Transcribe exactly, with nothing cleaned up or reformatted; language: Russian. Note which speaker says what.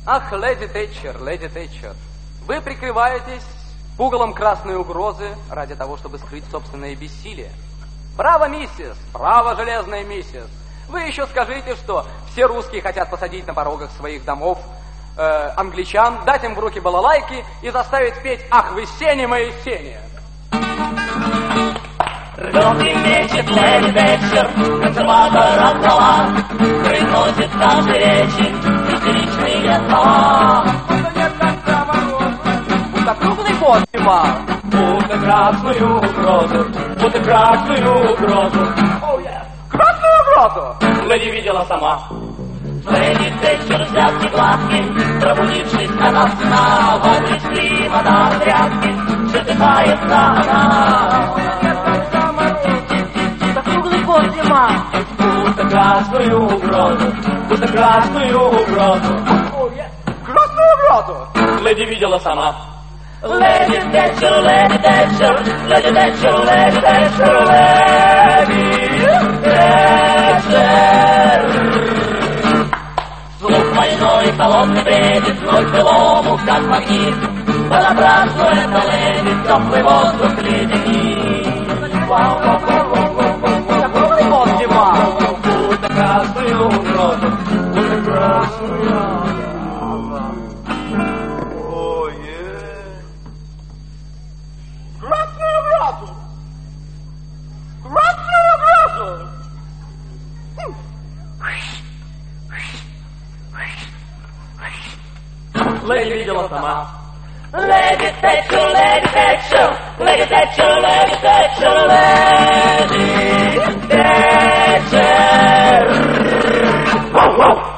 Speaker 1: Ах, леди Тэтчер, леди Тэтчер, вы прикрываетесь пугалом красной угрозы ради того, чтобы скрыть собственное бессилие. Браво, миссис, браво, железная миссис. Вы еще скажите, что все русские хотят посадить на порогах своих домов э, англичан, дать им в руки балалайки и заставить петь «Ах, вы сени мои сени».
Speaker 2: Рвет и мечет леди Тэтчер, консерватор от стола, приносит наши речи истеричные слова.
Speaker 1: Нет конца мороза, будто круглый год зима.
Speaker 2: Будто красную угрозу, будто красную угрозу.
Speaker 1: Oh, yeah. Красную угрозу!
Speaker 2: Леди видела сама. Леди Тэтчер взятки гладки, пробудившись ото сна, в обрести вода тряпки, шатыхается она.
Speaker 1: Будто круглый год зима.
Speaker 2: Будто красную угрозу, будто красную угрозу.
Speaker 1: Oh, yeah. Красную угрозу!
Speaker 2: Леди видела сама. Леди Тэтчер, леди Тэтчер, леди Тэтчер, леди Тэтчер, леди Тэтчер. Слух больной, холодный бредит, вновь былому, как магнит. Понабраться это леди, теплый воздух леденит.
Speaker 1: Круглый год зима.
Speaker 2: Будто красную угрозу, будто красную угрозу.
Speaker 1: Красную угрозу! Красную угрозу!
Speaker 2: Леди видела сама. Леди Тэтчер, леди Тэтчер, леди Тэтчер, леди Тэтчер, леди Тэтчер.